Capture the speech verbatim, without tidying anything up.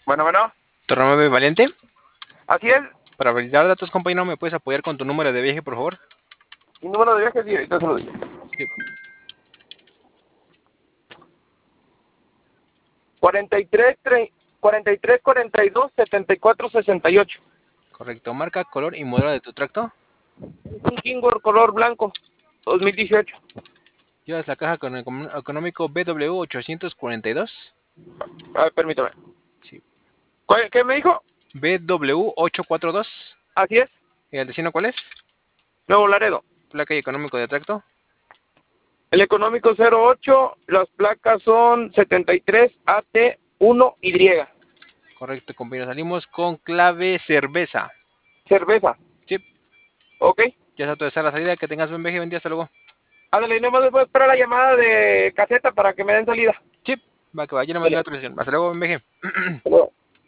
Bueno, bueno, Torname Valiente. así es. Para validar datos, compañero, ¿me puedes apoyar con tu número de viaje, por favor? Mi número de viaje, sí, ahorita se lo digo. Sí. cuarenta y tres, cuarenta y tres, cuarenta y dos, setenta y cuatro, sesenta y ocho. Correcto. Marca, color y modelo de tu tracto. Un Kingor color blanco, dos mil dieciocho. Llevas la caja con el económico B W ochocientos cuarenta y dos. A ver, permítame. Sí. ¿Cuál- ¿Qué me dijo? B W ochocientos cuarenta y dos. Así es. ¿Y el destino cuál es? Nuevo Laredo. Placa y económico de tracto. El económico cero ocho, las placas son setenta y tres A T uno Y. Correcto, compañero. Salimos con clave cerveza. Cerveza. Sí. Ok. Ya está toda la salida. Que tengas buen viaje. Buen día. Hasta luego. Ándale, no más después esperar la llamada de caseta para que me den salida. Sí. Va que va. Yo no me doy la Ándale. autorización. Hasta luego. Buen viaje. Hasta luego.